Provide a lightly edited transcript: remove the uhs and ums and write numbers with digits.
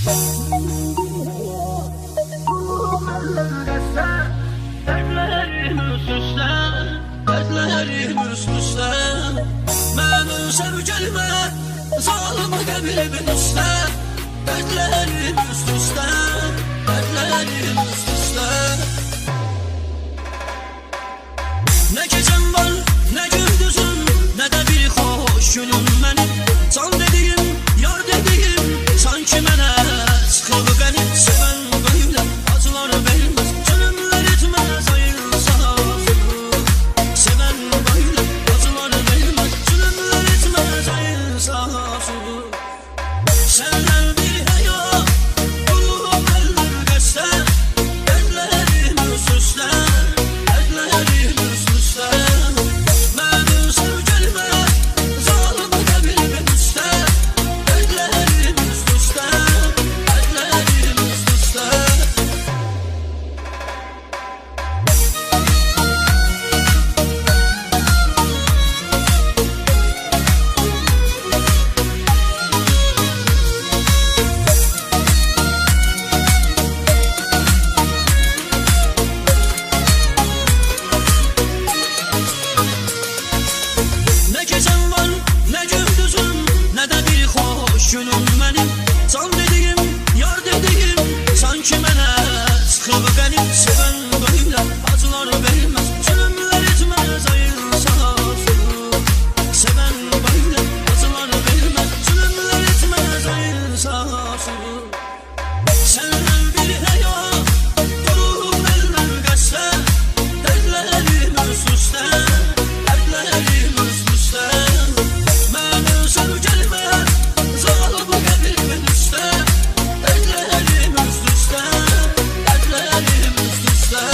Dertlerim üst üste, benim sevgilime zalim kalbimin üste. Dertlerim üst üste, dertlerim üst üste. Ne gecem var, ne gündüzüm, ne de bir hoş günüm benim. Can dediğim, yar dediğim, sanki mene sıkıldı benim. Seven böyle acılar vermez, zulümler etmez, ayırsa zulüm. Seven böyle acılar vermez, zulümler etmez, ayırsa zulüm. Senden bir hayat, ruhum eller geçse, dertlerim üst üste, dertlerim üst üste. Benim sevgilime zalim kalbimin üste, dertlerim üst üste, dertlerim üst üste. Ne gecem var, ne gündüzüm, ne de bir hoş günüm benim. Can dediğim, yar dediğim, sanki mene sıkıldı benim. Seven böyle acılar vermez, zulümler etmez, ayırsa zulüm. Seven böyle acılar vermez, zulümler etmez, ayırsa zulüm. Senden bir hayat, ruhum eller geçse, dertlerim üst üste, dertlerim üst üste. Benim sevgilime zalim kalbimin üste, dertlerim üst üste, dertlerim üst üste.